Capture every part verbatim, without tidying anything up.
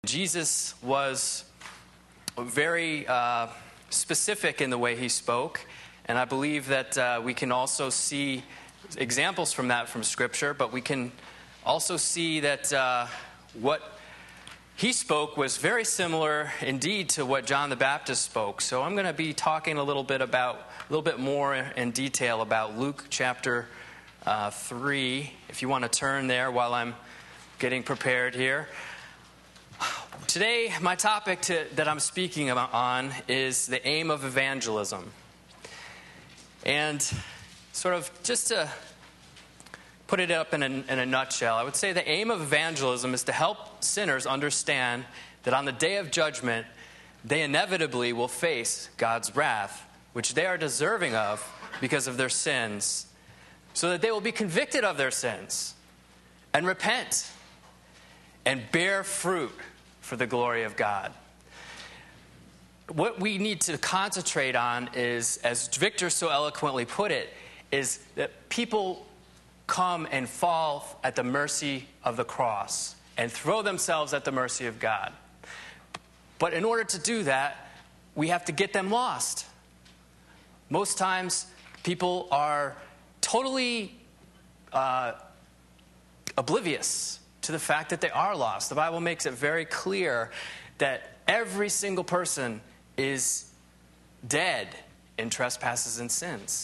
Jesus was very uh, specific in the way he spoke, and I believe that uh, we can also see examples from that from Scripture, but we can also see that uh, what he spoke was very similar indeed to what John the Baptist spoke. So I'm going to be talking a little bit about, a little bit more in detail about Luke chapter uh, three, if you want to turn there while I'm getting prepared here. Today, my topic to, that I'm speaking about on is the aim of evangelism. And sort of just to put it up in a, in a nutshell, I would say the aim of evangelism is to help sinners understand that on the day of judgment, they inevitably will face God's wrath, which they are deserving of because of their sins, so that they will be convicted of their sins and repent and bear fruit for the glory of God. What we need to concentrate on is, as Victor so eloquently put it, is that people come and fall at the mercy of the cross and throw themselves at the mercy of God. But in order to do that, we have to get them lost. Most times, people are totally uh, oblivious to the fact that they are lost. The Bible makes it very clear that every single person is dead in trespasses and sins.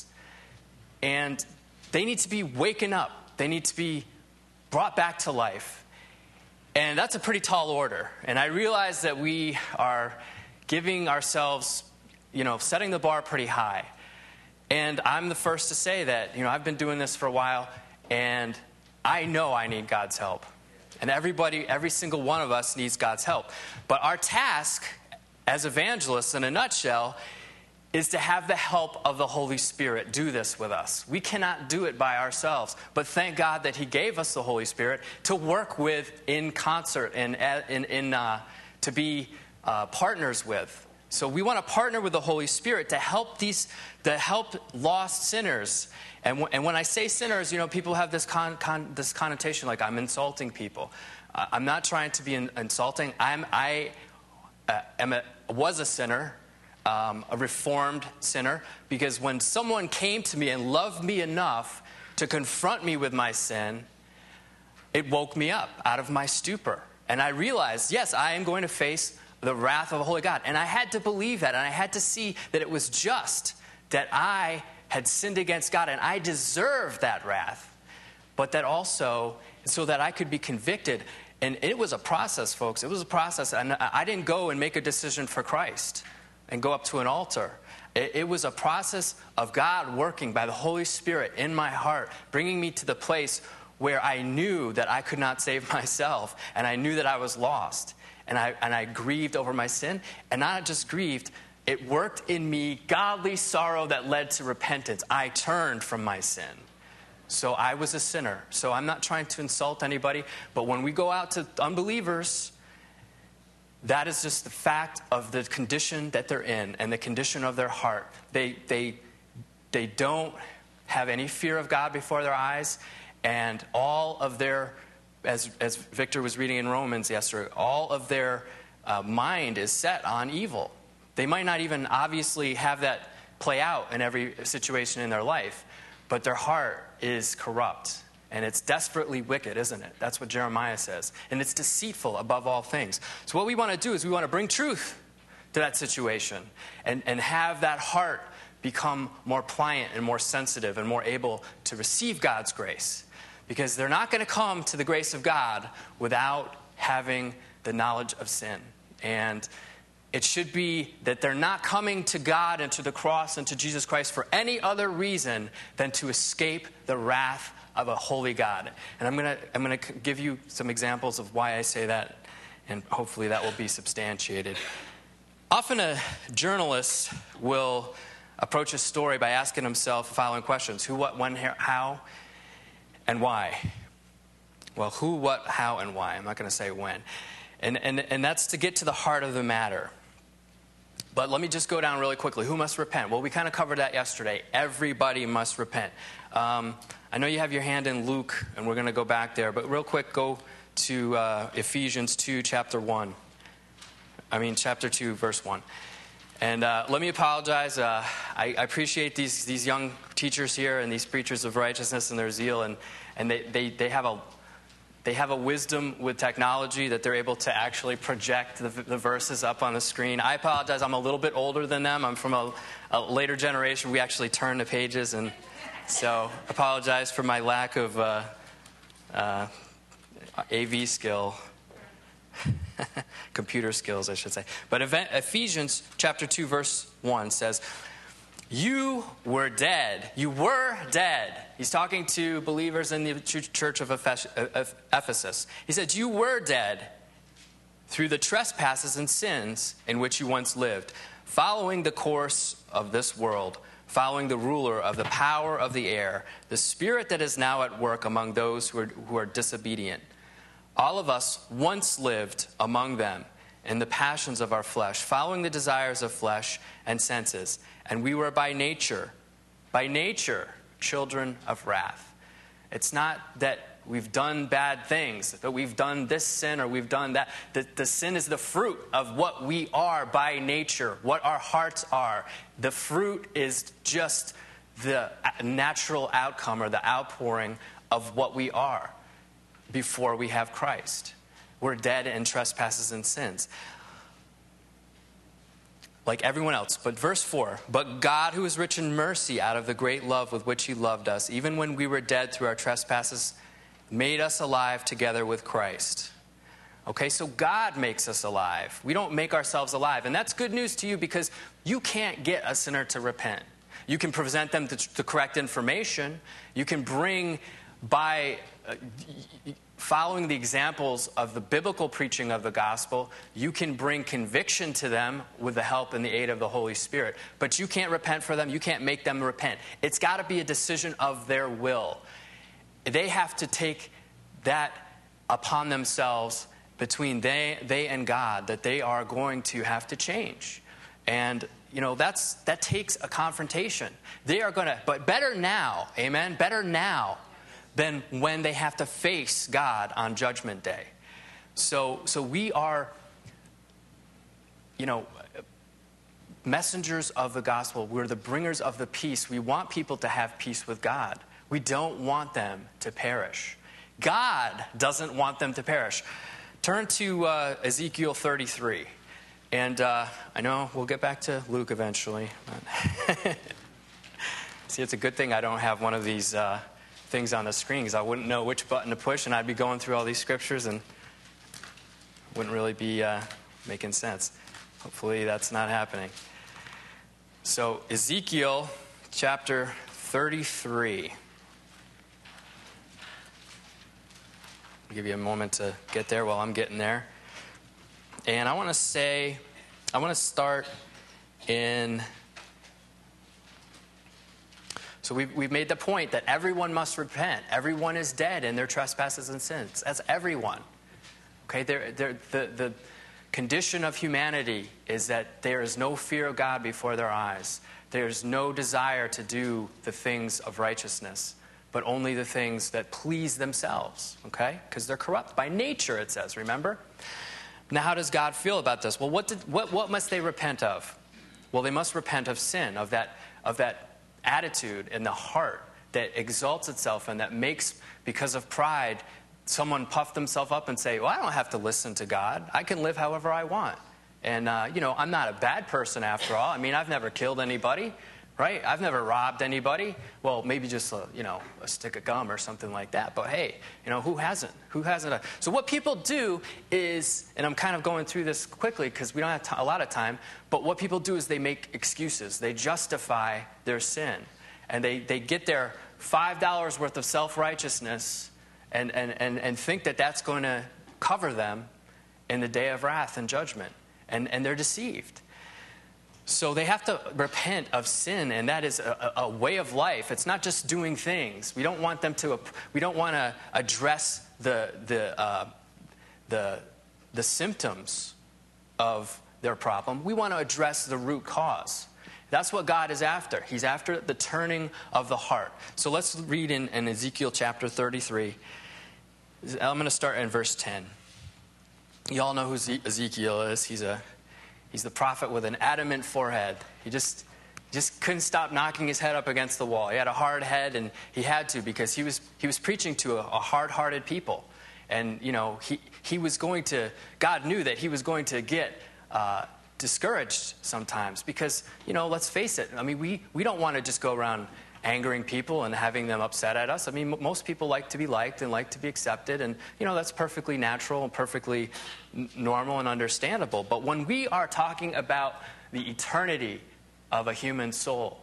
And they need to be waken up. They need to be brought back to life. And that's a pretty tall order. And I realize that we are giving ourselves, you know, setting the bar pretty high. And I'm the first to say that, you know, I've been doing this for a while, and I know I need God's help. And everybody, every single one of us needs God's help. But our task as evangelists, in a nutshell, is to have the help of the Holy Spirit do this with us. We cannot do it by ourselves. But thank God that He gave us the Holy Spirit to work with in concert and in, in, uh, to be uh, partners with. So we want to partner with the Holy Spirit to help these, to help lost sinners. And, w- and when I say sinners, you know, people have this con- con- this connotation like I'm insulting people. Uh, I'm not trying to be in- insulting. I'm I uh, am a, was a sinner, um, a reformed sinner, because when someone came to me and loved me enough to confront me with my sin, it woke me up out of my stupor, and I realized, yes, I am going to face the wrath of a holy God. And I had to believe that, and I had to see that it was just that I had sinned against God, and I deserved that wrath. But that also, so that I could be convicted. And it was a process, folks. It was a process. And I didn't go and make a decision for Christ and go up to an altar. It, it was a process of God working by the Holy Spirit in my heart, bringing me to the place where I knew that I could not save myself, and I knew that I was lost. And I and I grieved over my sin, and not just grieved, it worked in me godly sorrow that led to repentance. I turned from my sin. So I was a sinner. So I'm not trying to insult anybody, but when we go out to unbelievers, that is just the fact of the condition that they're in and the condition of their heart. They they they don't have any fear of God before their eyes, and all of their As, as Victor was reading in Romans yesterday, all of their uh, mind is set on evil. They might not even obviously have that play out in every situation in their life, but their heart is corrupt, and it's desperately wicked, isn't it? That's what Jeremiah says. And it's deceitful above all things. So what we want to do is we want to bring truth to that situation and, and have that heart become more pliant and more sensitive and more able to receive God's grace. Because they're not going to come to the grace of God without having the knowledge of sin. And it should be that they're not coming to God and to the cross and to Jesus Christ for any other reason than to escape the wrath of a holy God. And I'm going to I'm going to give you some examples of why I say that, and hopefully that will be substantiated. Often a journalist will approach a story by asking himself the following questions: who, what, when, how, and why? Well, who, what, how, and why. I'm not going to say when. And, and and that's to get to the heart of the matter. But let me just go down really quickly. Who must repent? Well, we kind of covered that yesterday. Everybody must repent. Um, I know you have your hand in Luke, and we're going to go back there. But real quick, go to uh, Ephesians two, chapter one. I mean, chapter two, verse one. And uh, let me apologize. Uh, I, I appreciate these these young teachers here and these preachers of righteousness and their zeal, and and they, they, they have a they have a wisdom with technology that they're able to actually project the, the verses up on the screen. I apologize. I'm a little bit older than them. I'm from a, a later generation. We actually turn the pages, and so apologize for my lack of uh, uh, A V skill. Computer skills, I should say. But Ephesians chapter two, verse one says, you were dead. You were dead. He's talking to believers in the church of Ephesus. He said, you were dead through the trespasses and sins in which you once lived, following the course of this world, following the ruler of the power of the air, the spirit that is now at work among those who are, who are disobedient. All of us once lived among them in the passions of our flesh, following the desires of flesh and senses. And we were by nature, by nature, children of wrath. It's not that we've done bad things, that we've done this sin or we've done that. The, the sin is the fruit of what we are by nature, what our hearts are. The fruit is just the natural outcome or the outpouring of what we are before we have Christ. We're dead in trespasses and sins, like everyone else. But verse four, but God, who is rich in mercy, out of the great love with which he loved us, even when we were dead through our trespasses, made us alive together with Christ. Okay, so God makes us alive. We don't make ourselves alive. And that's good news to you, because you can't get a sinner to repent. You can present them the, the correct information. You can bring by uh, following the examples of the biblical preaching of the gospel, you can bring conviction to them with the help and the aid of the Holy Spirit. But you can't repent for them. You can't make them repent. It's got to be a decision of their will. They have to take that upon themselves between they, they and God, that they are going to have to change. And you know, that's that takes a confrontation. They are going to, but better now, amen, better now than when they have to face God on Judgment Day. So, so we are, you know, messengers of the gospel. We're the bringers of the peace. We want people to have peace with God. We don't want them to perish. God doesn't want them to perish. Turn to uh, Ezekiel thirty-three. And uh, I know we'll get back to Luke eventually. But see, it's a good thing I don't have one of these uh, things on the screen, because I wouldn't know which button to push, and I'd be going through all these scriptures and wouldn't really be uh, making sense. Hopefully that's not happening. So Ezekiel chapter thirty-three. I'll give you a moment to get there while I'm getting there. And I want to say, I want to start in... So we've, we've made the point that everyone must repent. Everyone is dead in their trespasses and sins. That's everyone. Okay, they're, they're, the, the condition of humanity is that there is no fear of God before their eyes. There's no desire to do the things of righteousness, but only the things that please themselves, okay? Because they're corrupt by nature, it says, remember? Now, how does God feel about this? Well, what, did, what, what must they repent of? Well, they must repent of sin, of that, of that attitude in the heart that exalts itself and that makes, because of pride, someone puff themselves up and say, well, I don't have to listen to God. I can live however I want. And, uh, you know, I'm not a bad person after all. I mean, I've never killed anybody, right? I've never robbed anybody. Well, maybe just, a, you know, a stick of gum or something like that. But hey, you know, who hasn't? Who hasn't? So what people do is, and I'm kind of going through this quickly because we don't have t- a lot of time, but what people do is they make excuses. They justify their sin. And they, they get their five dollars worth of self-righteousness and, and, and, and think that that's going to cover them in the day of wrath and judgment. And, and they're deceived. So they have to repent of sin, and that is a, a way of life. It's not just doing things. We don't want them to. We don't want to address the the uh, the the symptoms of their problem. We want to address the root cause. That's what God is after. He's after the turning of the heart. So let's read in, in Ezekiel chapter thirty-three. I'm going to start in verse ten. You all know who Ezekiel is. He's a He's the prophet with an adamant forehead. He just just couldn't stop knocking his head up against the wall. He had a hard head, and he had to because he was he was preaching to a, a hard-hearted people. And, you know, he, he was going to, God knew that he was going to get uh, discouraged sometimes because, you know, let's face it. I mean, we, we don't want to just go around angering people and having them upset at us. I mean, m- most people like to be liked and like to be accepted. And, you know, that's perfectly natural and perfectly n- normal and understandable. But when we are talking about the eternity of a human soul,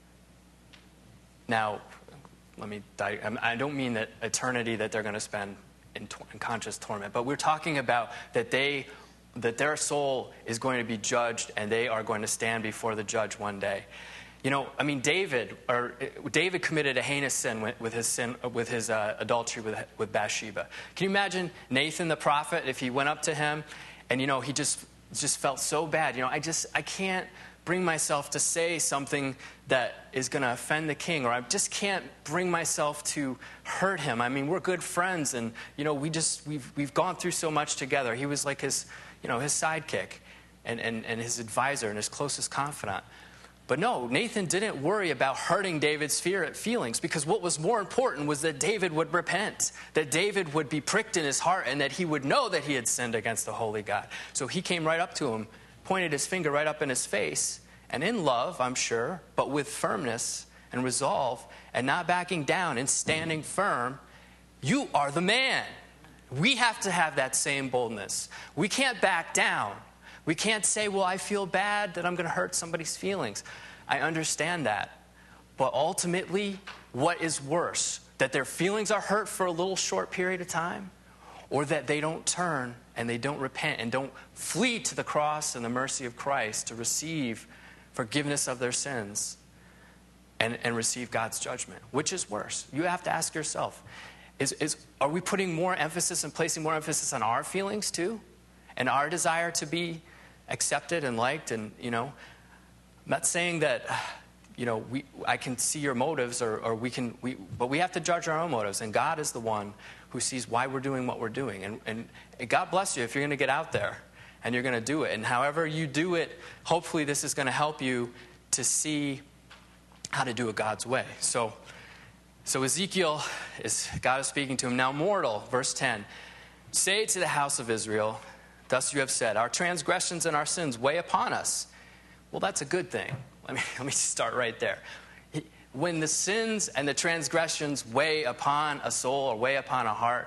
now, let me, di- I don't mean that eternity that they're going to spend In, tor- in conscious torment, but we're talking about that they, that their soul is going to be judged, and they are going to stand before the judge one day. You know, I mean, David, or David committed a heinous sin with, with his sin, with his uh, adultery with with Bathsheba. Can you imagine Nathan the prophet if he went up to him, and you know he just just felt so bad. You know, I just I can't bring myself to say something that is going to offend the king, or I just can't bring myself to hurt him. I mean, we're good friends, and you know, we just we've we've gone through so much together. He was like his, you know, his sidekick, and and and his advisor and his closest confidant. But no, Nathan didn't worry about hurting David's fear feelings, because what was more important was that David would repent, that David would be pricked in his heart, and that he would know that he had sinned against the holy God. So he came right up to him, pointed his finger right up in his face, and in love, I'm sure, but with firmness and resolve, and not backing down and standing firm, you are the man. We have to have that same boldness. We can't back down. We can't say, well, I feel bad that I'm going to hurt somebody's feelings. I understand that. But ultimately, what is worse? That their feelings are hurt for a little short period of time? Or that they don't turn and they don't repent and don't flee to the cross and the mercy of Christ to receive forgiveness of their sins and, and receive God's judgment? Which is worse? You have to ask yourself, is, is, are we putting more emphasis and placing more emphasis on our feelings too? And our desire to be accepted and liked? And, you know, I'm not saying that, you know, we I can see your motives, or, or we can, we, but we have to judge our own motives. And God is the one who sees why we're doing what we're doing. And, and God bless you if you're going to get out there and you're going to do it. And however you do it, hopefully this is going to help you to see how to do it God's way. So, so Ezekiel, is God is speaking to him. Now, mortal, verse ten, say to the house of Israel, thus you have said, our transgressions and our sins weigh upon us. Well, that's a good thing. Let me, let me start right there. When the sins and the transgressions weigh upon a soul or weigh upon a heart,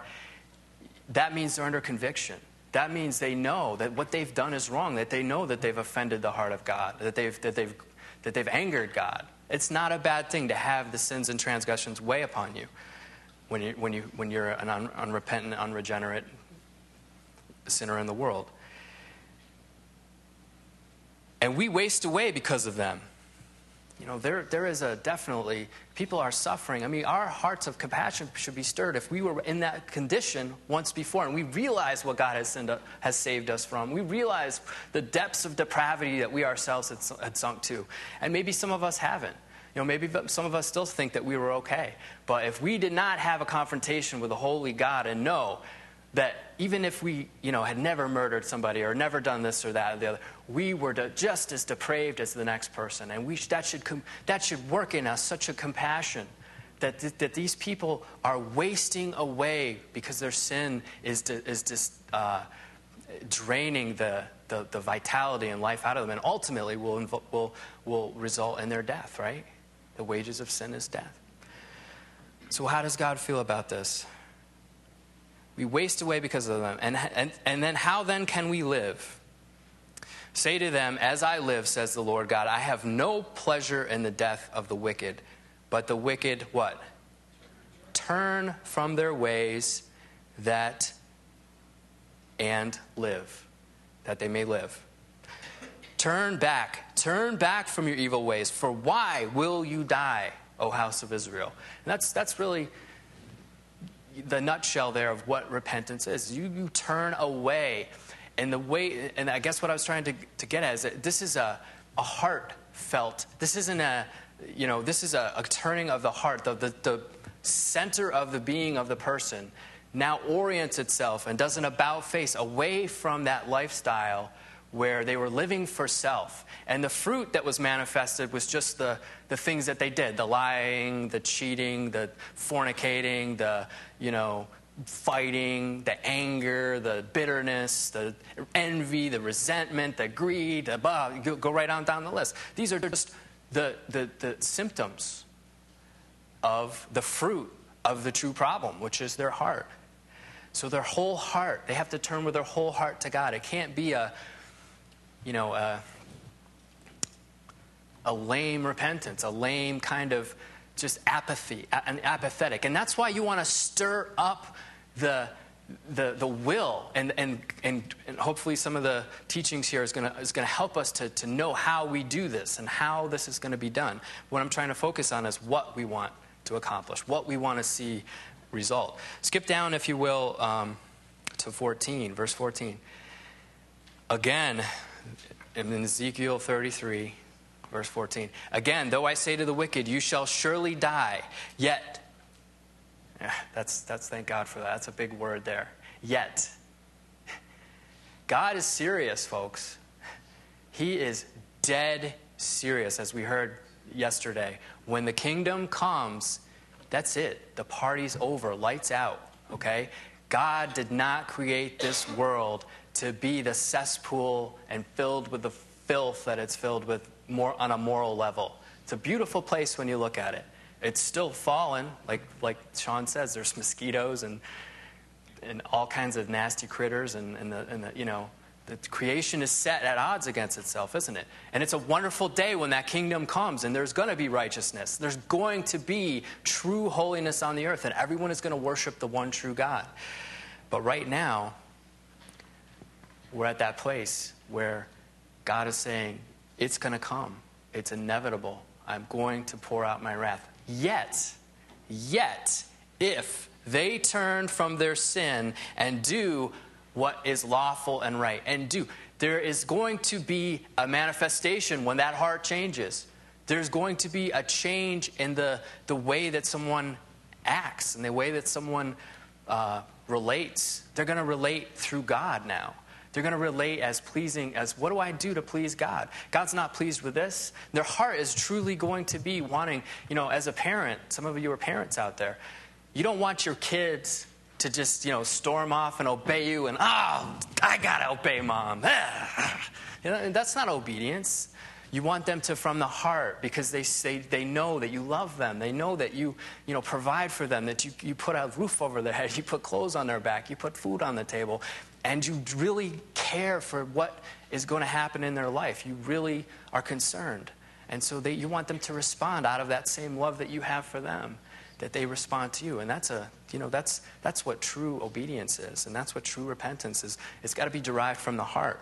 that means they're under conviction. That means they know that what they've done is wrong, that they know that they've offended the heart of God, that they've, that they've, that they've angered God. It's not a bad thing to have the sins and transgressions weigh upon you when, you, when, you, when you're an un, unrepentant, unregenerate sinner in the world. And we waste away because of them. You know, there there is a definitely, people are suffering. I mean, our hearts of compassion should be stirred if we were in that condition once before, and we realize what God has, sinned, has saved us from. We realize the depths of depravity that we ourselves had, had sunk to. And maybe some of us haven't. You know, maybe some of us still think that we were okay. But if we did not have a confrontation with a holy God and know that even if we, you know, had never murdered somebody or never done this or that or the other, we were de- just as depraved as the next person. And we sh- that should com- that should work in us such a compassion that th- that these people are wasting away because their sin is de- is just uh, draining the, the the vitality and life out of them, and ultimately will invo- will will result in their death. Right? The wages of sin is death. So how does God feel about this? We waste away because of them. And, and, and then how then can we live? Say to them, as I live, says the Lord God, I have no pleasure in the death of the wicked. But the wicked, what? Turn from their ways that and live. That they may live. Turn back. Turn back from your evil ways. For why will you die, O house of Israel? And that's that's really the nutshell there of what repentance is. You, you turn away. And the way, and I guess what I was trying to, to get at is that this is a, a heartfelt, this isn't a, you know, this is a, a turning of the heart. The, the, the center of the being of the person now orients itself and does an about face away from that lifestyle where they were living for self. And the fruit that was manifested was just the, the things that they did, the lying, the cheating, the fornicating, the, you know, fighting, the anger, the bitterness, the envy, the resentment, the greed, the blah, go, go right on down the list. These are just the, the, the symptoms of the fruit of the true problem, which is their heart. So their whole heart, they have to turn with their whole heart to God. It can't be a, you know, a, a lame repentance, a lame kind of just apathy, an apathetic. And that's why you want to stir up the the the will, and and and, and hopefully some of the teachings here is going to is going to help us to to know how we do this and how this is going to be done. What I'm trying to focus on is what we want to accomplish, what we want to see result. Skip down, if you will, um, to fourteen, verse fourteen. Again, in Ezekiel thirty-three, verse fourteen. Again, though I say to the wicked, you shall surely die, yet. Yeah, that's, that's thank God for that. That's a big word there. Yet. God is serious, folks. He is dead serious, as we heard yesterday. When the kingdom comes, that's it. The party's over. Lights out. Okay? God did not create this world to be the cesspool and filled with the filth that it's filled with more on a moral level. It's a beautiful place when you look at it. It's still fallen, like like Sean says. There's mosquitoes and and all kinds of nasty critters, and, and the and the you know the creation is set at odds against itself, isn't it? And it's a wonderful day when that kingdom comes, and there's going to be righteousness. There's going to be true holiness on the earth, and everyone is going to worship the one true God. But right now, we're at that place where God is saying, it's going to come. It's inevitable. I'm going to pour out my wrath. Yet, yet, if they turn from their sin and do what is lawful and right, and do, there is going to be a manifestation when that heart changes. There's going to be a change in the, the way that someone acts and the way that someone uh, relates. They're going to relate through God now. They're going to relate as pleasing as, what do I do to please God? God's not pleased with this. Their heart is truly going to be wanting, you know, as a parent, some of you are parents out there, you don't want your kids to just, you know, storm off and obey you and, oh, I got to obey mom. You know, and that's not obedience. You want them to from the heart, because they say they know that you love them. They know that you, you know, provide for them, that you, you put a roof over their head, you put clothes on their back, you put food on the table, and you really care for what is going to happen in their life. You really are concerned. And so they, you want them to respond out of that same love that you have for them, that they respond to you. And that's a, you know, that's that's what true obedience is, and that's what true repentance is. It's got to be derived from the heart.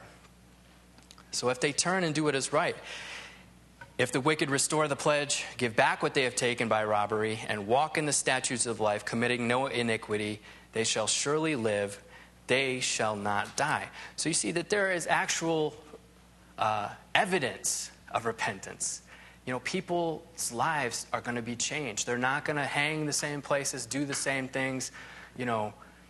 So if they turn and do what is right, if the wicked restore the pledge, give back what they have taken by robbery, and walk in the statutes of life, committing no iniquity, they shall surely live, they shall not die. So you see that there is actual uh, evidence of repentance. You know, people's lives are going to be changed. They're not going to hang the same places, do the same things, you know,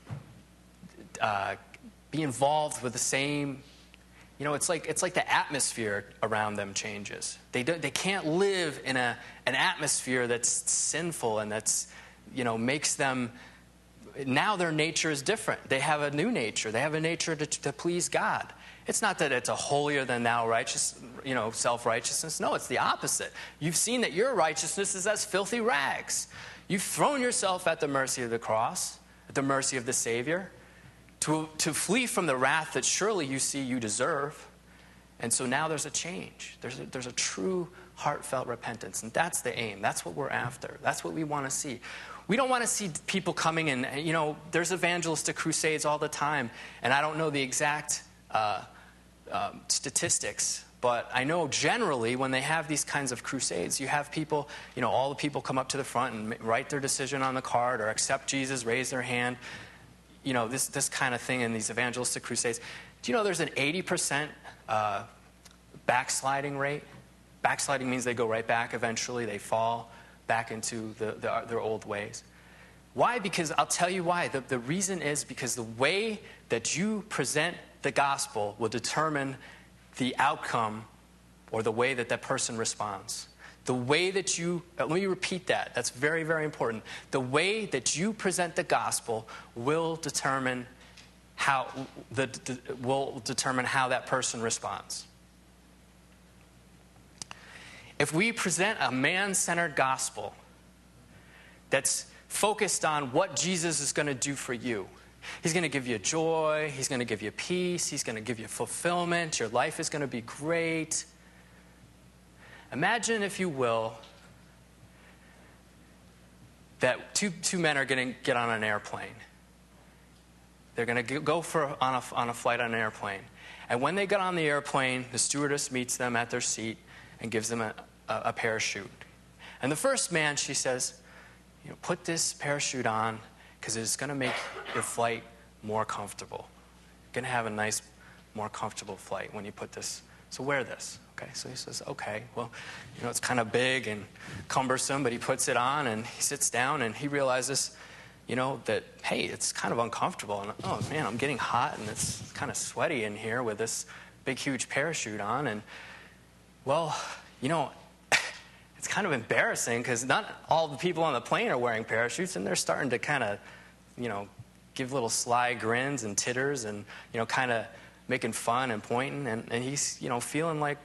uh, be involved with the same. You know, it's like it's like the atmosphere around them changes. They don't, they can't live in a an atmosphere that's sinful and that's, you know, makes them. Now their nature is different. They have a new nature. They have a nature to, to please God. It's not that it's a holier than thou righteous, you know, self-righteousness. No, it's the opposite. You've seen that your righteousness is as filthy rags. You've thrown yourself at the mercy of the cross, at the mercy of the Savior, to, to flee from the wrath that surely you see you deserve. And so now there's a change. There's a, there's a true heartfelt repentance. And that's the aim. That's what we're after. That's what we want to see. We don't want to see people coming in. You know, there's evangelistic crusades all the time. And I don't know the exact uh, um, statistics. But I know generally when they have these kinds of crusades, you have people, you know, all the people come up to the front and write their decision on the card or accept Jesus, raise their hand. You know, this this kind of thing in these evangelistic crusades. Do you know there's an eighty percent uh, backsliding rate? Backsliding means they go right back eventually. They fall back into the, the, their old ways. Why? Because I'll tell you why. The, the reason is because the way that you present the gospel will determine the outcome or the way that that person responds. The way that you, let me repeat that. That's very, very important. The way that you present the gospel will determine how the, the will determine how that person responds. If we present a man-centered gospel that's focused on what Jesus is going to do for you, he's going to give you joy, he's going to give you peace, he's going to give you fulfillment, your life is going to be great. Imagine, if you will, that two, two men are going to get on an airplane. They're going to go for on a, on a flight on an airplane. And when they get on the airplane, the stewardess meets them at their seat and gives them a, a, a parachute. And the first man, she says, you know, put this parachute on because it's going to make your flight more comfortable. You're going to have a nice, more comfortable flight when you put this. So wear this. Okay, so he says, okay, well, you know, it's kind of big and cumbersome, but he puts it on and he sits down and he realizes, you know, that, hey, it's kind of uncomfortable. And, oh, man, I'm getting hot and it's kind of sweaty in here with this big, huge parachute on. And, well, you know, it's kind of embarrassing because not all the people on the plane are wearing parachutes and they're starting to kind of, you know, give little sly grins and titters and, you know, kind of making fun and pointing. And, and he's, you know, feeling like,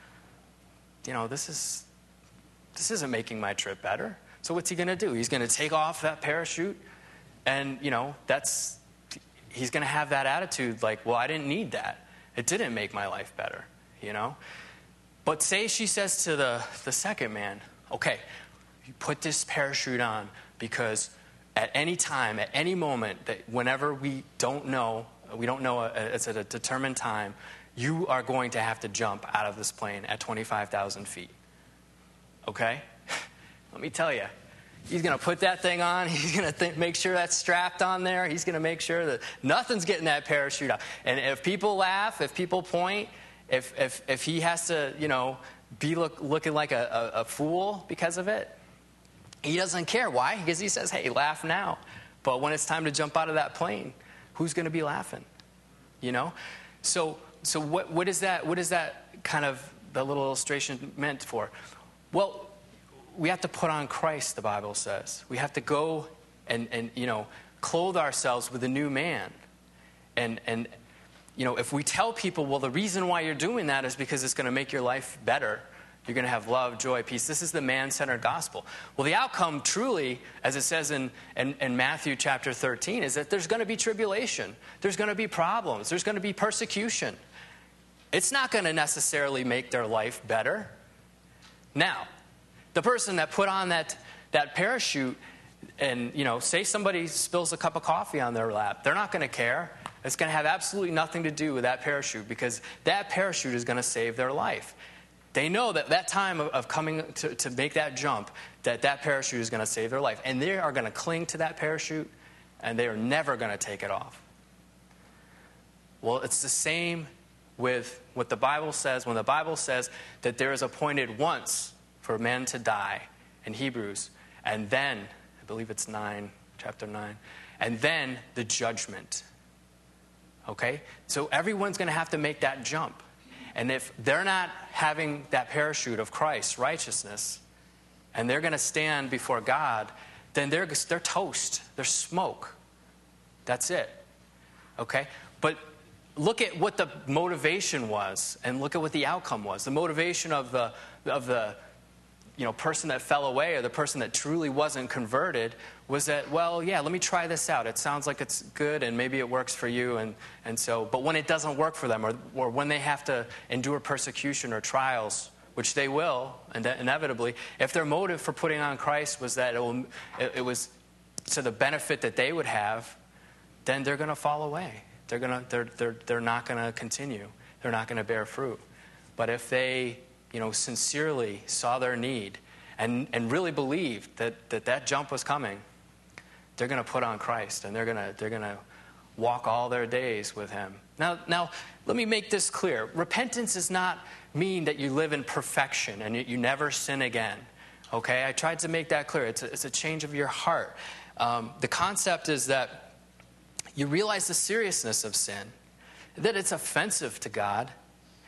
you know, this is this isn't making my trip better. So what's he going to do? He's going to take off that parachute and, you know, that's, he's going to have that attitude like, well, I didn't need that. It didn't make my life better, you know? But say she says to the, the second man, okay, you put this parachute on because at any time, at any moment, that whenever we don't know, we don't know, a, it's at a determined time, you are going to have to jump out of this plane at twenty-five thousand feet. Okay? Let me tell you, he's going to put that thing on. He's going to th- make sure that's strapped on there. He's going to make sure that nothing's getting that parachute out. And if people laugh, if people point, if if, if he has to, you know, be look, looking like a, a, a fool because of it, he doesn't care. Why? Because he says, hey, laugh now. But when it's time to jump out of that plane, who's going to be laughing? You know? So... So what, what is that, what is that kind of, the little illustration meant for? Well, we have to put on Christ, the Bible says. We have to go and, and you know, clothe ourselves with a new man. And, and, you know, if we tell people, well, the reason why you're doing that is because it's going to make your life better. You're going to have love, joy, peace. This is the man-centered gospel. Well, the outcome truly, as it says in, in, in Matthew chapter thirteen, is that there's going to be tribulation. There's going to be problems. There's going to be persecution. It's not going to necessarily make their life better. Now, the person that put on that, that parachute and, you know, say somebody spills a cup of coffee on their lap, they're not going to care. It's going to have absolutely nothing to do with that parachute because that parachute is going to save their life. They know that that time of, of coming to, to make that jump, that that parachute is going to save their life. And they are going to cling to that parachute and they are never going to take it off. Well, it's the same with what the Bible says, when the Bible says that there is appointed once for men to die in Hebrews, and then, I believe it's nine, chapter nine, and then the judgment. Okay? So everyone's going to have to make that jump. And if they're not having that parachute of Christ's righteousness, and they're going to stand before God, then they're, they're toast. They're smoke. That's it. Okay? But look at what the motivation was, and look at what the outcome was. The motivation of the of the you know person that fell away, or the person that truly wasn't converted, was that, well, yeah, let me try this out. It sounds like it's good, and maybe it works for you, and and so. But when it doesn't work for them, or or when they have to endure persecution or trials, which they will, and inevitably, if their motive for putting on Christ was that it, will, it, it was to the benefit that they would have, then they're going to fall away. They're gonna, they're, they're, they're not going to continue. They're not going to bear fruit. But if they, you know, sincerely saw their need and, and really believed that, that that jump was coming, they're going to put on Christ and they're going to they're going to walk all their days with Him. Now, now, let me make this clear. Repentance does not mean that you live in perfection and you, you never sin again. Okay, I tried to make that clear. It's a, it's a change of your heart. Um, the concept is that you realize the seriousness of sin, that it's offensive to God,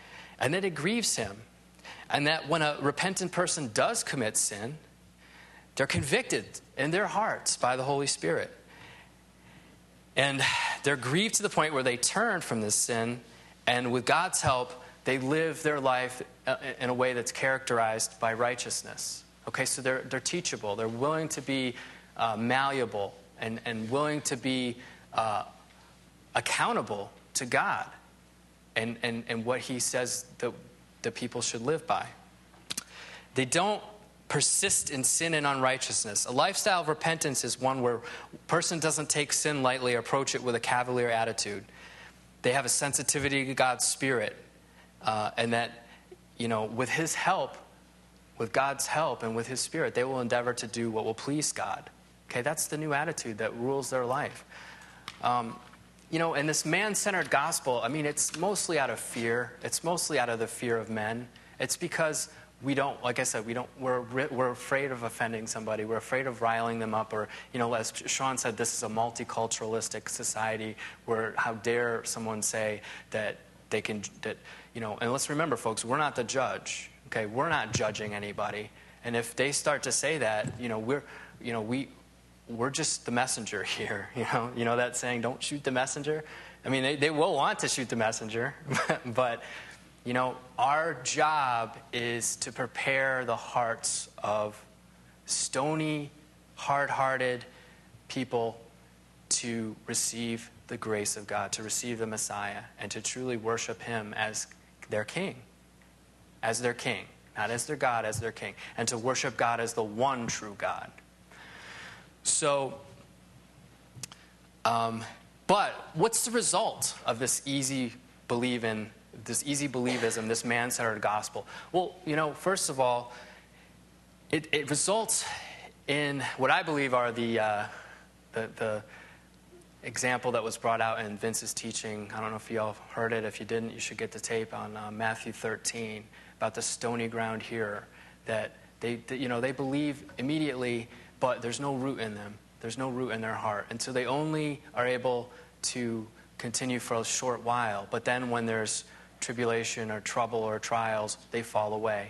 and that it grieves him. And that when a repentant person does commit sin, they're convicted in their hearts by the Holy Spirit. And they're grieved to the point where they turn from this sin, and with God's help, they live their life in a way that's characterized by righteousness. Okay, so they're they're teachable. They're willing to be uh, malleable and, and willing to be uh, accountable to God and, and, and what he says that the people should live by. They don't persist in sin and unrighteousness. A lifestyle of repentance is one where a person doesn't take sin lightly or approach it with a cavalier attitude. They have a sensitivity to God's Spirit, uh, and that, you know, with his help, with God's help and with his Spirit, they will endeavor to do what will please God. Okay, that's the new attitude that rules their life. Um, you know, and this man-centered gospel, I mean, it's mostly out of fear. It's mostly out of the fear of men. It's because we don't, like I said, we don't, we're, we're afraid of offending somebody. We're afraid of riling them up. Or, you know, as Sean said, this is a multiculturalistic society where how dare someone say that they can, that, you know, and let's remember, folks, we're not the judge. Okay, we're not judging anybody. And if they start to say that, you know, we're, you know, we, we're just the messenger here. You know, you know that saying, don't shoot the messenger? I mean, they, they will want to shoot the messenger, but, you know, our job is to prepare the hearts of stony, hard-hearted people to receive the grace of God, to receive the Messiah, and to truly worship him as their king, as their king, not as their God, as their king, and to worship God as the one true God. So, um, but what's the result of this easy believe in this easy believism, this man-centered gospel? Well, you know, first of all, it, it results in what I believe are the, uh, the the example that was brought out in Vince's teaching. I don't know if you all heard it. If you didn't, you should get the tape on uh, Matthew thirteen about the stony ground hearer. That they, they, you know, they believe immediately, but there's no root in them. There's no root in their heart, and so they only are able to continue for a short while. But then when there's tribulation or trouble or trials, they fall away.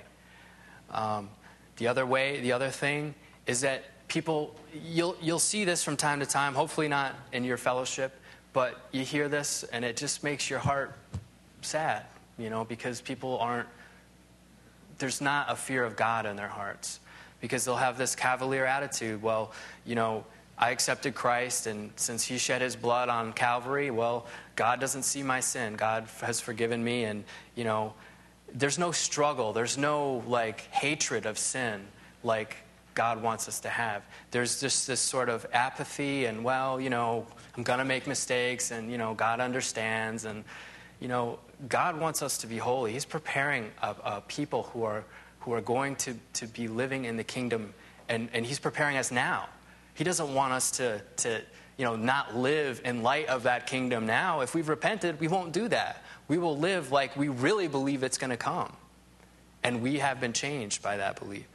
Um, the other way, the other thing is that people, you'll you'll see this from time to time, hopefully not in your fellowship, but you hear this and it just makes your heart sad, you know, because people aren't, there's not a fear of God in their hearts, because they'll have this cavalier attitude. Well, you know, I accepted Christ, and since he shed his blood on Calvary, well, God doesn't see my sin. God has forgiven me, and, you know, there's no struggle. There's no, like, hatred of sin like God wants us to have. There's just this sort of apathy and, well, you know, I'm going to make mistakes, and, you know, God understands. And, you know, God wants us to be holy. He's preparing a, a people who are who are going to, to be living in the kingdom, and, and he's preparing us now. He doesn't want us to, to, you know, not live in light of that kingdom now. If we've repented, we won't do that. We will live like we really believe it's going to come. And we have been changed by that belief.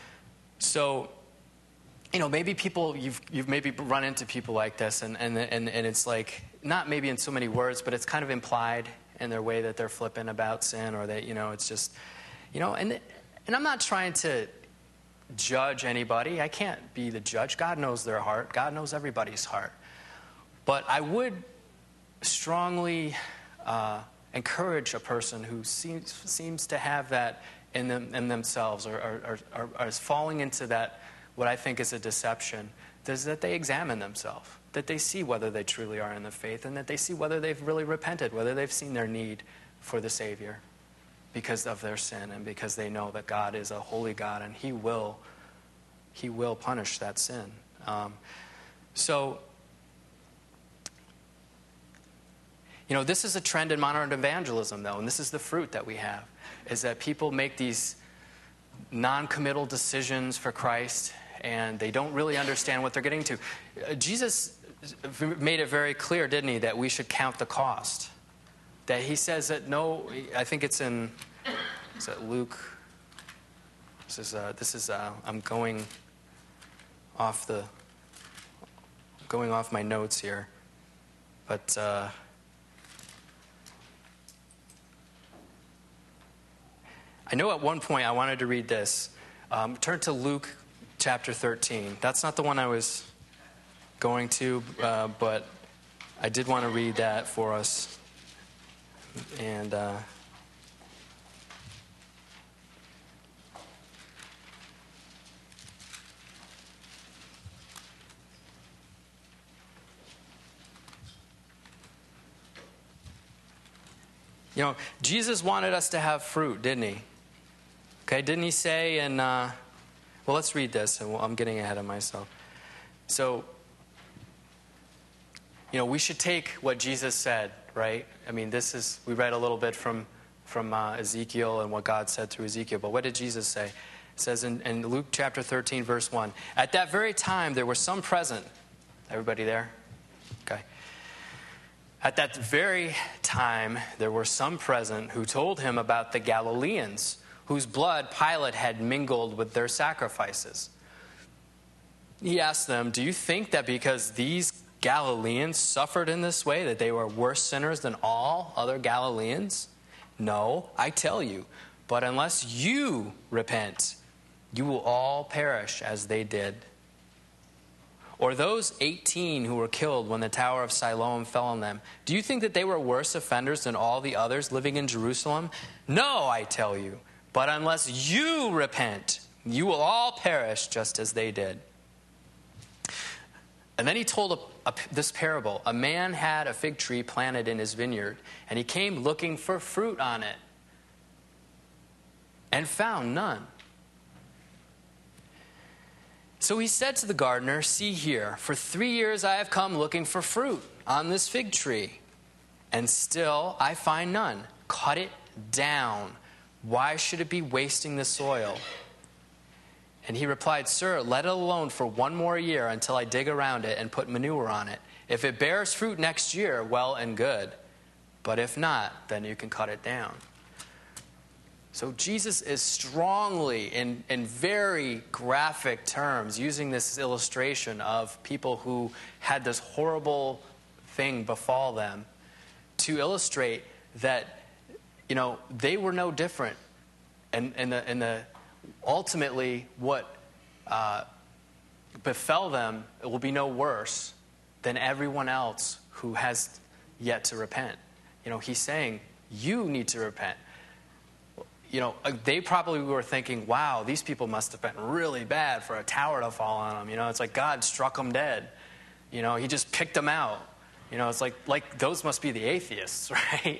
So, you know, maybe people, you've you've maybe run into people like this, and, and, and, and it's like, not maybe in so many words, but it's kind of implied in their way that they're flippant about sin, or that, you know, it's just, you know, and and I'm not trying to judge anybody. I can't be the judge. God knows their heart. God knows everybody's heart. But I would strongly uh, encourage a person who seems seems to have that in them in themselves, or, or, or, or is falling into that, what I think is a deception, is that they examine themselves, that they see whether they truly are in the faith, and that they see whether they've really repented, whether they've seen their need for the Savior because of their sin, and because they know that God is a holy God, and he will he will punish that sin. Um, so, you know, this is a trend in modern evangelism, though, and this is the fruit that we have, is that people make these non-committal decisions for Christ, and they don't really understand what they're getting to. Uh, Jesus made it very clear, didn't he, that we should count the cost. That he says that no, I think it's in, is that Luke? This is, uh, this is uh, I'm going off the, going off my notes here, but uh, I know at one point I wanted to read this. Um, turn to Luke chapter thirteen. That's not the one I was going to, uh, but I did want to read that for us. And uh, you know, Jesus wanted us to have fruit, didn't he? Okay, didn't he say in, uh, well, let's read this, and I'm getting ahead of myself. So, you know, we should take what Jesus said, right? I mean, this is, we read a little bit from, from uh, Ezekiel and what God said through Ezekiel, but what did Jesus say? It says in, in Luke chapter thirteen, verse one, at that very time there were some present. Everybody there? Okay. At that very time, there were some present who told him about the Galileans, whose blood Pilate had mingled with their sacrifices. He asked them, do you think that because these Galileans suffered in this way, that they were worse sinners than all other Galileans? No, I tell you, but unless you repent, you will all perish as they did. Or those eighteen who were killed when the Tower of Siloam fell on them, do you think that they were worse offenders than all the others living in Jerusalem? No, I tell you. But unless you repent, you will all perish just as they did. And then he told a, a, this parable. A man had a fig tree planted in his vineyard, and he came looking for fruit on it, and found none. So he said to the gardener, see here, for three years I have come looking for fruit on this fig tree, and still I find none. Cut it down. Why should it be wasting the soil? And he replied, sir, let it alone for one more year until I dig around it and put manure on it. If it bears fruit next year, well and good. But if not, then you can cut it down. So Jesus is strongly, in, in very graphic terms, using this illustration of people who had this horrible thing befall them to illustrate that, you know, they were no different. And, and, the, and the, ultimately, what uh, befell them, it will be no worse than everyone else who has yet to repent. You know, he's saying, you need to repent. You know, they probably were thinking, wow, these people must have been really bad for a tower to fall on them. You know, it's like God struck them dead. You know, he just picked them out. You know, it's like, like those must be the atheists, right?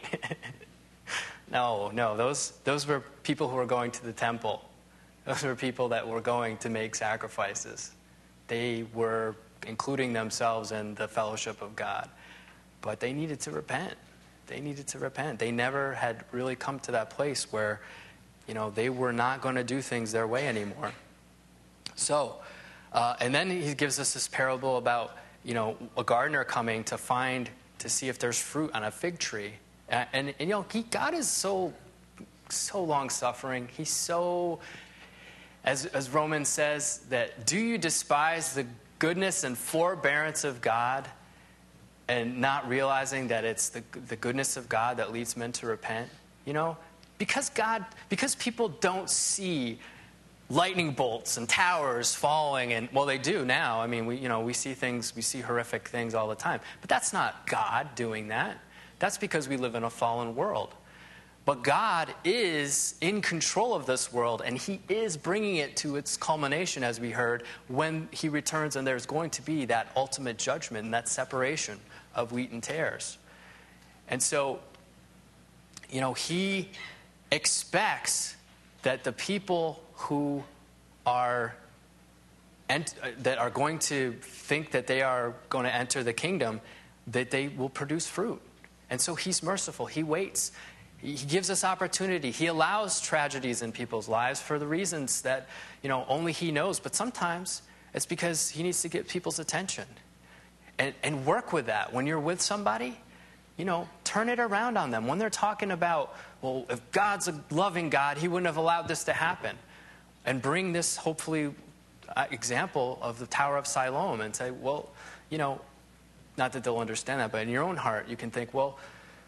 no, no, those, those were people who were going to the temple. Those were people that were going to make sacrifices. They were including themselves in the fellowship of God. But they needed to repent. They needed to repent. They never had really come to that place where, you know, they were not going to do things their way anymore. So, uh, and then he gives us this parable about, you know, a gardener coming to find, to see if there's fruit on a fig tree. And, and, and you know, he, God is so, so long-suffering. He's so, as, as Romans says, that do you despise the goodness and forbearance of God, and not realizing that it's the, the goodness of God that leads men to repent? You know, because God, because people don't see lightning bolts and towers falling, and well, they do now. I mean, we, you know, we see things, we see horrific things all the time. But that's not God doing that. That's because we live in a fallen world. But God is in control of this world, and he is bringing it to its culmination, as we heard, when he returns, and there's going to be that ultimate judgment and that separation of wheat and tares. And so, you know, he expects that the people who are ent- that are going to think that they are going to enter the kingdom, that they will produce fruit. And so he's merciful. He waits. He gives us opportunity. He allows tragedies in people's lives for the reasons that, you know, only he knows. But sometimes it's because he needs to get people's attention. And, and work with that. When you're with somebody, you know, turn it around on them. When they're talking about, well, if God's a loving God, he wouldn't have allowed this to happen. And bring this, hopefully, uh, example of the Tower of Siloam and say, well, you know, not that they'll understand that, but in your own heart, you can think, well,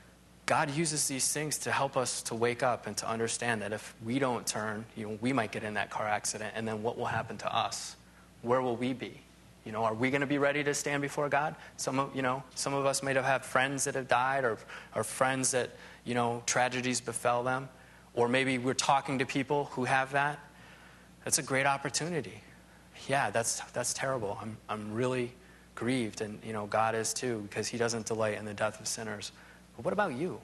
God uses these things to help us to wake up and to understand that if we don't turn, you know, we might get in that car accident, and then what will happen to us? Where will we be? You know, are we going to be ready to stand before God? Some of, you know, some of us may have had friends that have died, or, or friends that, you know, tragedies befell them. Or maybe we're talking to people who have that. That's a great opportunity. Yeah, that's that's terrible. I'm I'm really grieved, and you know, God is too, because he doesn't delight in the death of sinners. But what about you?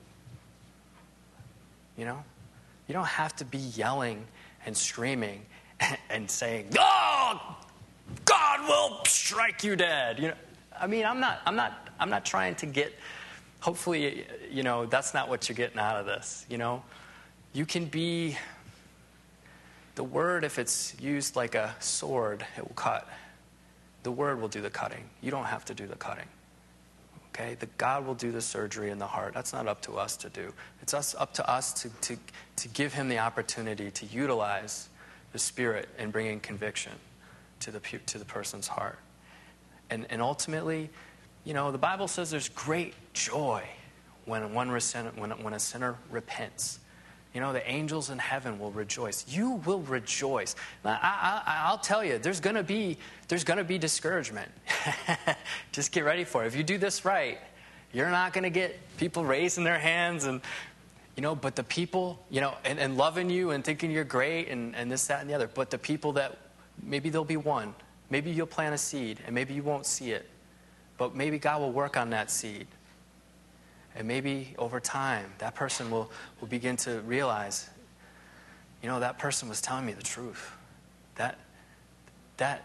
You know? You don't have to be yelling and screaming and, and saying, "Oh, God will strike you dead." You know, I mean, I'm not I'm not I'm not trying to get, hopefully, you know, that's not what you're getting out of this, you know? You can be, the word, if it's used like a sword, it will cut. The word will do the cutting. You don't have to do the cutting. Okay? The God will do the surgery in the heart. That's not up to us to do. It's us up to us to, to, to give him the opportunity to utilize the Spirit in bringing conviction to the to the person's heart. And and ultimately, you know, the Bible says there's great joy when one when when a sinner repents. You know, the angels in heaven will rejoice. You will rejoice. Now, I, I, I'll tell you, there's going to be there's going to be discouragement. Just get ready for it. If you do this right, you're not going to get people raising their hands and, you know, but the people, you know, and, and loving you and thinking you're great and, and this, that, and the other. But the people that, maybe there'll be one. Maybe you'll plant a seed and maybe you won't see it. But maybe God will work on that seed. And maybe over time, that person will, will begin to realize, you know, that person was telling me the truth. That that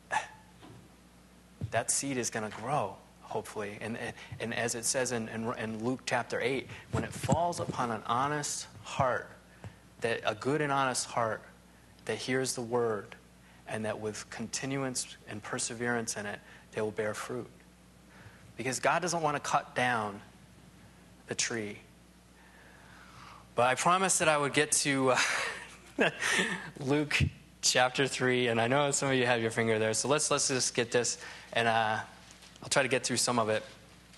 that seed is going to grow, hopefully. And, and and as it says in, in, in Luke chapter eight, when it falls upon an honest heart, that a good and honest heart that hears the word, and that with continuance and perseverance in it, they will bear fruit. Because God doesn't want to cut down the tree. But I promised that I would get to uh, Luke chapter three, and I know some of you have your finger there, so let's let's just get this, and uh, I'll try to get through some of it.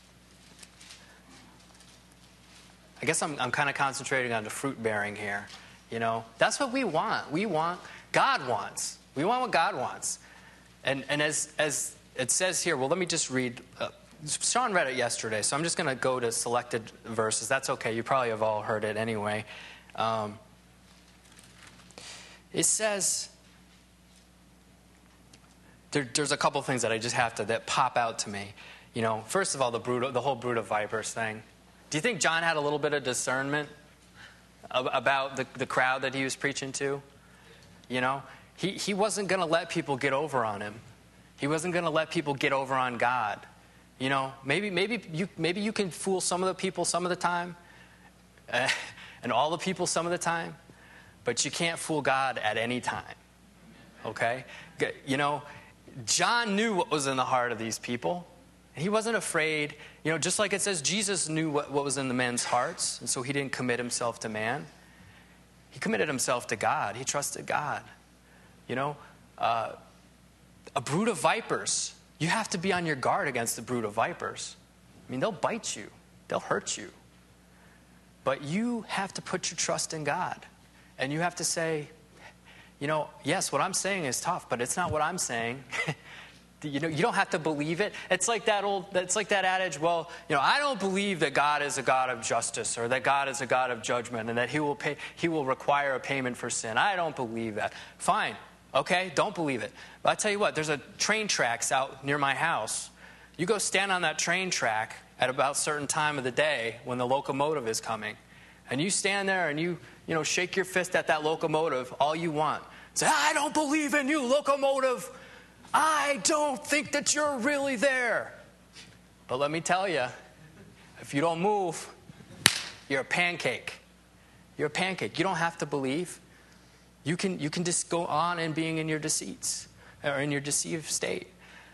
I guess I'm I'm kind of concentrating on the fruit bearing here. You know, that's what we want. We want, God wants. We want what God wants. And and as as it says here, well, let me just read. Uh, Sean read it yesterday, so I'm just going to go to selected verses. That's okay. You probably have all heard it anyway. Um, it says, there, there's a couple things that I just have to, that pop out to me. You know, first of all, the brood, the whole brood of vipers thing. Do you think John had a little bit of discernment about the, the crowd that he was preaching to? You know, he, he wasn't going to let people get over on him. He wasn't going to let people get over on God. You know, maybe maybe you maybe you can fool some of the people some of the time, uh, and all the people some of the time, but you can't fool God at any time. Okay? You know, John knew what was in the heart of these people, and he wasn't afraid. You know, just like it says Jesus knew what, what was in the men's hearts, and so he didn't commit himself to man. He committed himself to God. He trusted God. You know, uh, a brood of vipers. You have to be on your guard against the brood of vipers. I mean, they'll bite you. They'll hurt you. But you have to put your trust in God. And you have to say, you know, yes, what I'm saying is tough, but it's not what I'm saying. You know, you don't have to believe it. It's like that old, it's like that adage, well, you know, I don't believe that God is a God of justice or that God is a God of judgment and that he will pay, he will require a payment for sin. I don't believe that. Fine. Okay, don't believe it. But I tell you what, there's a train tracks out near my house. You go stand on that train track at about a certain time of the day when the locomotive is coming. And you stand there and you, you know, shake your fist at that locomotive all you want. Say, I don't believe in you, locomotive. I don't think that you're really there. But let me tell you, if you don't move, you're a pancake. You're a pancake. You don't have to believe. You can you can just go on and being in your deceits or in your deceived state.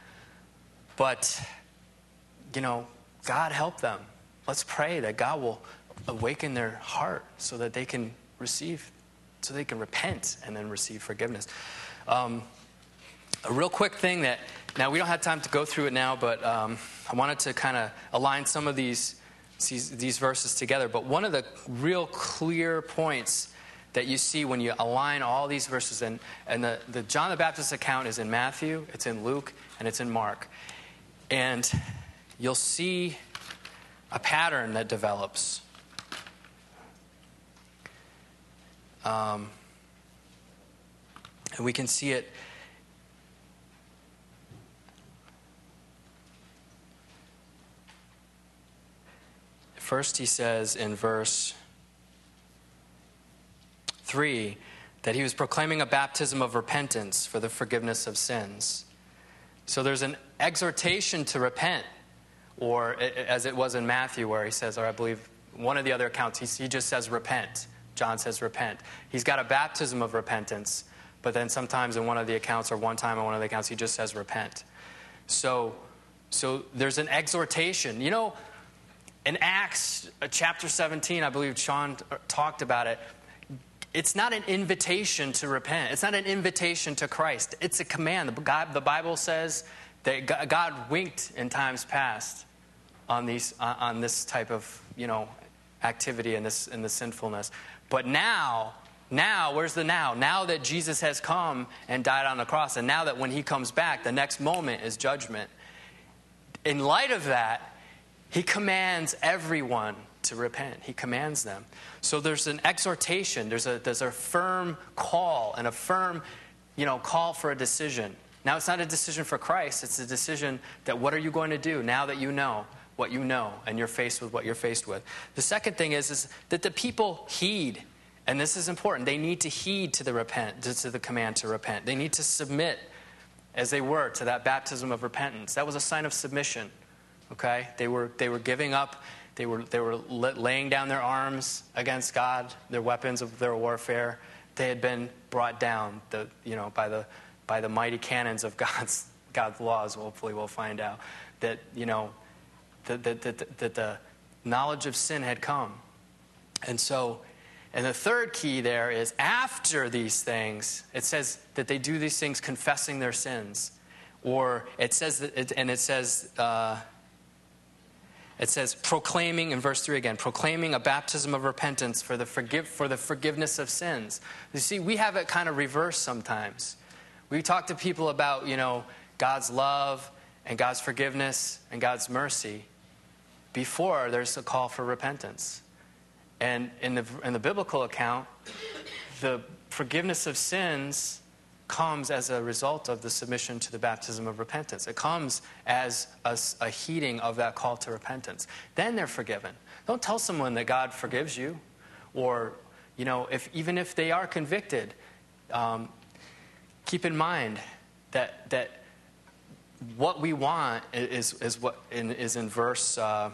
But, you know, God help them. Let's pray that God will awaken their heart so that they can receive, so they can repent and then receive forgiveness. Um, a real quick thing that, now we don't have time to go through it now, but um, I wanted to kind of align some of these these, these verses together. But one of the real clear points that you see when you align all these verses, and, and the, the John the Baptist account is in Matthew, it's in Luke, and it's in Mark. And you'll see a pattern that develops. Um, and we can see it first. He says in verse three that he was proclaiming a baptism of repentance for the forgiveness of sins. So there's an exhortation to repent, or as it was in Matthew where he says, or I believe one of the other accounts, he, he just says repent. John says repent. He's got a baptism of repentance, but then sometimes in one of the accounts, or one time in one of the accounts, he just says repent. So, so there's an exhortation. You know, in Acts chapter seventeen, I believe Sean talked about it, it's not an invitation to repent. It's not an invitation to Christ. It's a command. The, God, the Bible says that God winked in times past on these on this type of, you know, activity and this and the sinfulness. But now, now, where's the now? Now that Jesus has come and died on the cross, and now that when he comes back, the next moment is judgment. In light of that, he commands everyone to repent. He commands them. So there's an exhortation. There's a there's a firm call and a firm, you know, call for a decision. Now it's not a decision for Christ. It's a decision that what are you going to do now that you know what you know and you're faced with what you're faced with. The second thing is, is that the people heed. And this is important. They need to heed to the repent, to the command to repent. They need to submit, as they were, to that baptism of repentance. That was a sign of submission. Okay? They were they were giving up. They were they were laying down their arms against God, their weapons of their warfare. They had been brought down, the you know, by the by the mighty cannons of God's God's laws. Hopefully, we'll find out that you know that that that, that the knowledge of sin had come, and so. And the third key there is after these things, it says that they do these things confessing their sins. Or it says, that it, and it says, uh, it says proclaiming, in verse three again, proclaiming a baptism of repentance for the forgive for the forgiveness of sins. You see, we have it kind of reversed sometimes. We talk to people about, you know, God's love and God's forgiveness and God's mercy before there's a call for repentance. And in the in the biblical account, the forgiveness of sins comes as a result of the submission to the baptism of repentance. It comes as a, a heeding of that call to repentance. Then they're forgiven. Don't tell someone that God forgives you, or you know, if even if they are convicted, um, keep in mind that that what we want is is what in, is in verse. Uh,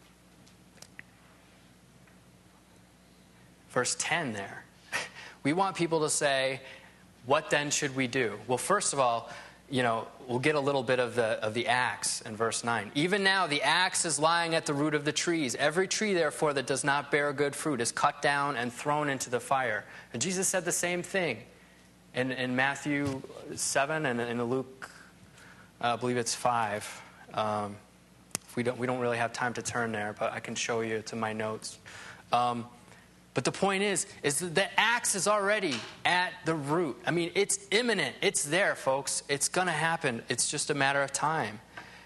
Verse ten there. We want people to say, what then should we do? Well, first of all, you know, we'll get a little bit of the of the axe in verse nine. Even now the axe is lying at the root of the trees. Every tree, therefore, that does not bear good fruit is cut down and thrown into the fire. And Jesus said the same thing in, in Matthew seven and in Luke, uh, I believe it's five. Um, we don't we don't really have time to turn there, but I can show you to my notes. Um, But the point is, is that the axe is already at the root. I mean, it's imminent. It's there, folks. It's going to happen. It's just a matter of time.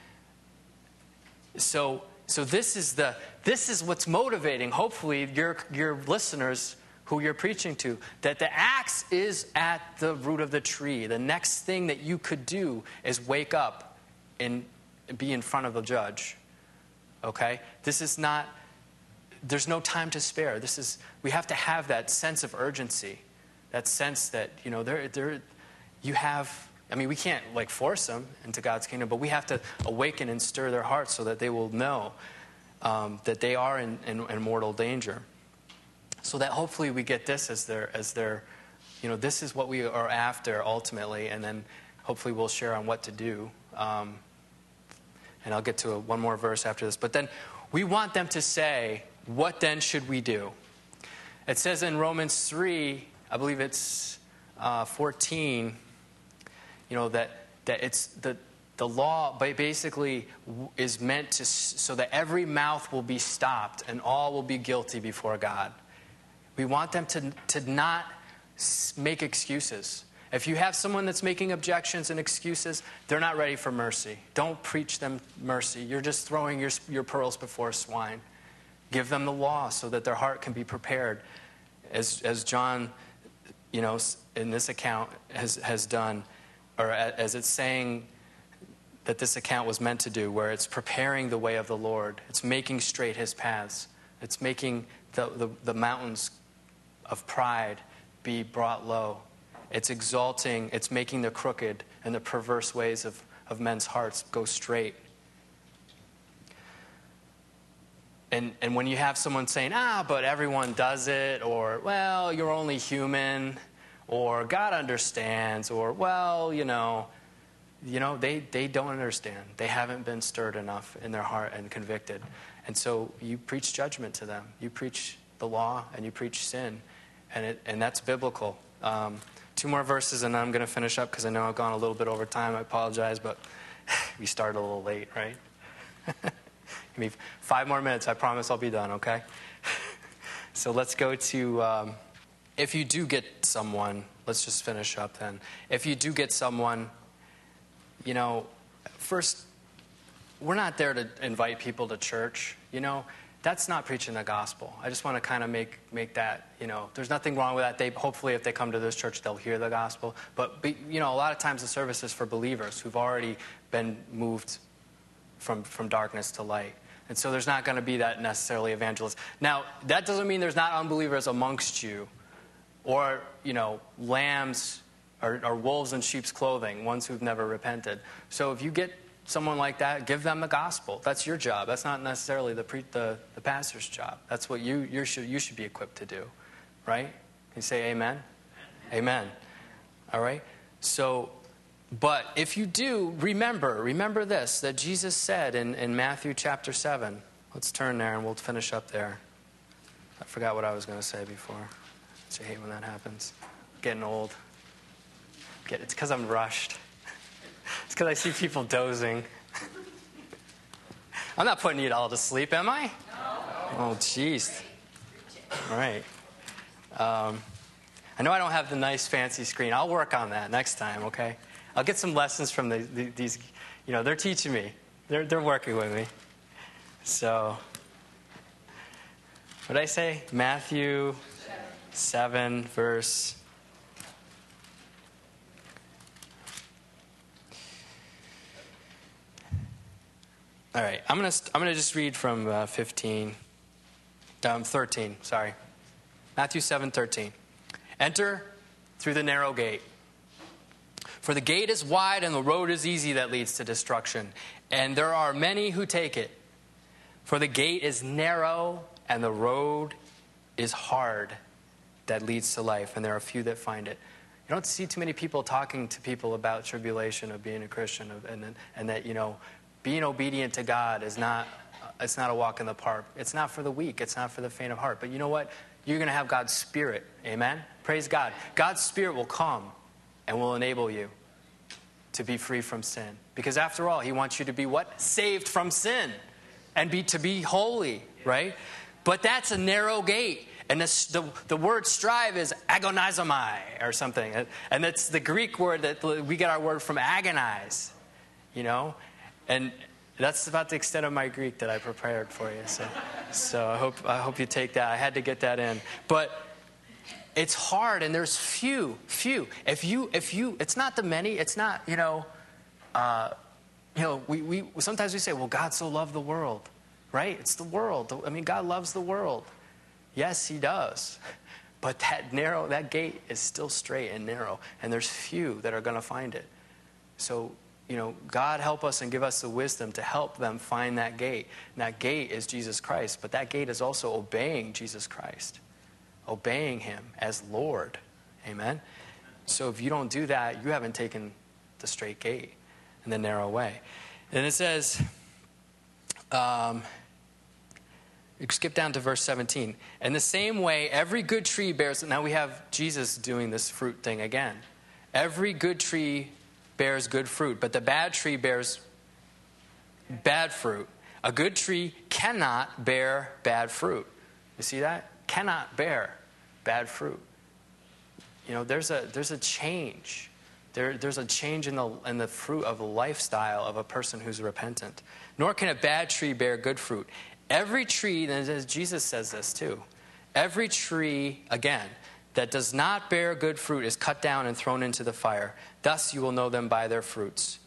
So, so this is the this is what's motivating, hopefully, your your listeners who you're preaching to, that the axe is at the root of the tree. The next thing that you could do is wake up and be in front of the judge. Okay? This is not. There's no time to spare. This is we have to have that sense of urgency, that sense that you know there there you have. I mean, we can't like force them into God's kingdom, but we have to awaken and stir their hearts so that they will know um, that they are in, in, in mortal danger. So that hopefully we get this as their as their, you know, this is what we are after ultimately, and then hopefully we'll share on what to do. Um, and I'll get to a, one more verse after this, but then we want them to say, what then should we do? It says in Romans three, I believe it's uh, fourteen, you know, that, that it's the The law basically is meant to, so that every mouth will be stopped and all will be guilty before God. We want them to, to not make excuses. If you have someone that's making objections and excuses, they're not ready for mercy. Don't preach them mercy. You're just throwing your, your pearls before swine. Give them the law so that their heart can be prepared. As, as John, you know, in this account has, has done, or as it's saying that this account was meant to do, where it's preparing the way of the Lord. It's making straight his paths. It's making the, the, the mountains of pride be brought low. It's exalting, it's making the crooked and the perverse ways of, of men's hearts go straight. And and when you have someone saying, ah, but everyone does it, or, well, you're only human, or God understands, or, well, you know, you know, they, they don't understand. They haven't been stirred enough in their heart and convicted. And so you preach judgment to them. You preach the law and you preach sin. And it and that's biblical. Um, two more verses and I'm going to finish up because I know I've gone a little bit over time. I apologize, but we started a little late, right? Give me five more minutes. I promise I'll be done, okay? So let's go to, um, if you do get someone, let's just finish up then. If you do get someone, you know, first, we're not there to invite people to church, you know. That's not preaching the gospel. I just want to kind of make make that, you know, there's nothing wrong with that. They hopefully, if they come to this church, they'll hear the gospel. But, you know, a lot of times the service is for believers who've already been moved from, from darkness to light. And so there's not going to be that necessarily evangelist. Now, that doesn't mean there's not unbelievers amongst you or, you know, lambs or, or wolves in sheep's clothing, ones who've never repented. So if you get someone like that, give them the gospel. That's your job. That's not necessarily the pre, the, the pastor's job. That's what you you should you should be equipped to do, right? Can you say amen? Amen. Amen. All right. So, but if you do, remember, remember this, that Jesus said in, in Matthew chapter seven. Let's turn there and we'll finish up there. I forgot what I was going to say before. I hate when that happens. Getting old. Get, it's because I'm rushed. It's because I see people dozing. I'm not putting you all to sleep, am I? No. Oh, jeez. All right. Um, I know I don't have the nice fancy screen. I'll work on that next time, okay? I'll get some lessons from the, the, these, you know, they're teaching me. They're, they're working with me. So, what did I say? Matthew seven, verse... All right, I'm gonna I'm gonna just read from uh, fifteen, um, thirteen. Sorry, Matthew seven thirteen. Enter through the narrow gate, for the gate is wide and the road is easy that leads to destruction, and there are many who take it. For the gate is narrow and the road is hard that leads to life, and there are few that find it. You don't see too many people talking to people about tribulation of being a Christian, and and that you know. Being obedient to God is not, it's not a walk in the park. It's not for the weak. It's not for the faint of heart. But you know what? You're going to have God's Spirit. Amen? Praise God. God's Spirit will come and will enable you to be free from sin. Because after all, he wants you to be what? Saved from sin. And be to be holy, right? But that's a narrow gate. And this, the, the word strive is agonizomai or something. And that's the Greek word that we get our word from agonize. You know? And that's about the extent of my Greek that I prepared for you. So, so I hope I hope you take that. I had to get that in. But it's hard, and there's few, few. If you, if you, it's not the many. It's not, you know, uh, you know. We, we sometimes we say, well, God so loved the world, right? It's the world. I mean, God loves the world. Yes, He does. But that narrow, that gate is still straight and narrow, and there's few that are going to find it. So. You know, God help us and give us the wisdom to help them find that gate. And that gate is Jesus Christ, but that gate is also obeying Jesus Christ, obeying Him as Lord. Amen? So if you don't do that, you haven't taken the straight gate and the narrow way. And it says, um, skip down to verse seventeen. In the same way, every good tree bears... Now we have Jesus doing this fruit thing again. Every good tree bears good fruit, but the bad tree bears bad fruit. A good tree cannot bear bad fruit. You see that? Cannot bear bad fruit. You know, there's a there's a change. There, there's a change in the in the fruit of a lifestyle of a person who's repentant. Nor can a bad tree bear good fruit. Every tree, and Jesus says this too, every tree, again, that does not bear good fruit is cut down and thrown into the fire. Thus you will know them by their fruits.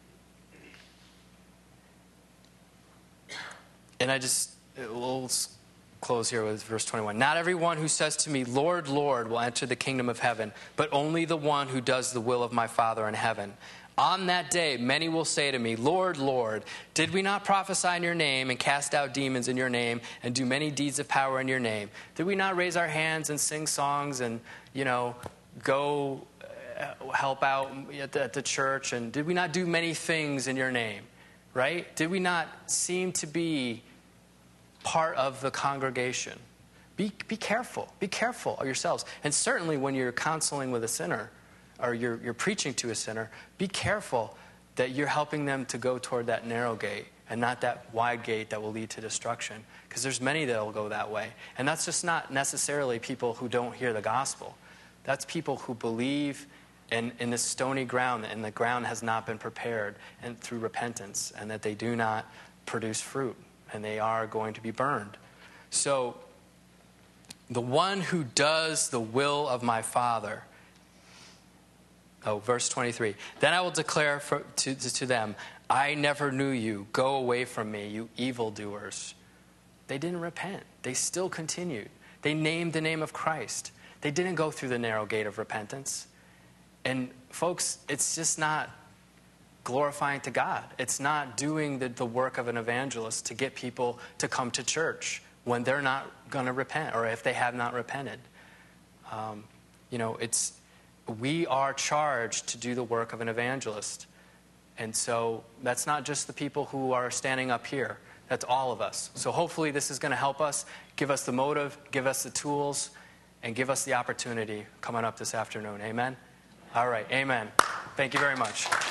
And I just, we'll close here with verse twenty-one. Not everyone who says to me, Lord, Lord, will enter the kingdom of heaven, but only the one who does the will of my Father in heaven. On that day, many will say to me, Lord, Lord, did we not prophesy in your name and cast out demons in your name and do many deeds of power in your name? Did we not raise our hands and sing songs and, you know, go help out at the, at the church? And did we not do many things in your name? Right? Did we not seem to be part of the congregation? Be, be careful. Be careful of yourselves. And certainly when you're counseling with a sinner, or you're, you're preaching to a sinner, be careful that you're helping them to go toward that narrow gate and not that wide gate that will lead to destruction. Because there's many that will go that way. And that's just not necessarily people who don't hear the gospel. That's people who believe in, in this stony ground, and the ground has not been prepared and through repentance, and that they do not produce fruit, and they are going to be burned. So, the one who does the will of my Father. Oh, verse twenty-three. Then I will declare for, to, to them, I never knew you. Go away from me, you evildoers. They didn't repent. They still continued. They named the name of Christ. They didn't go through the narrow gate of repentance. And folks, it's just not glorifying to God. It's not doing the, the work of an evangelist to get people to come to church when they're not going to repent, or if they have not repented. Um, you know, it's we are charged to do the work of an evangelist. And so that's not just the people who are standing up here. That's all of us. So hopefully this is going to help us, give us the motive, give us the tools, and give us the opportunity coming up this afternoon. Amen? All right. Amen. Thank you very much.